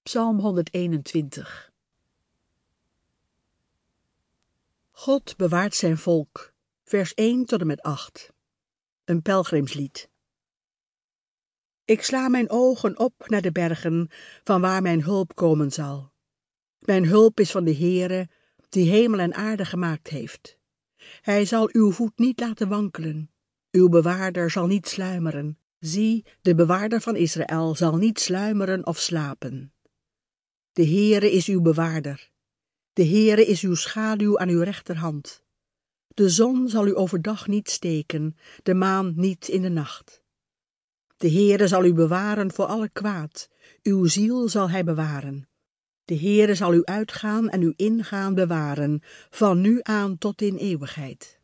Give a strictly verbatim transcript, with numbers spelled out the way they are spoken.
Psalm honderdeenentwintig. God bewaart zijn volk, vers één tot en met acht. Een pelgrimslied. Ik sla mijn ogen op naar de bergen, van waar mijn hulp komen zal. Mijn hulp is van de Heere, die hemel en aarde gemaakt heeft. Hij zal uw voet niet laten wankelen. Uw bewaarder zal niet sluimeren. Zie, de bewaarder van Israël zal niet sluimeren of slapen. De Heere is uw bewaarder. De Heere is uw schaduw aan uw rechterhand. De zon zal u overdag niet steken, de maan niet in de nacht. De Heere zal u bewaren voor alle kwaad, uw ziel zal hij bewaren. De Heere zal u uitgaan en uw ingaan bewaren, van nu aan tot in eeuwigheid.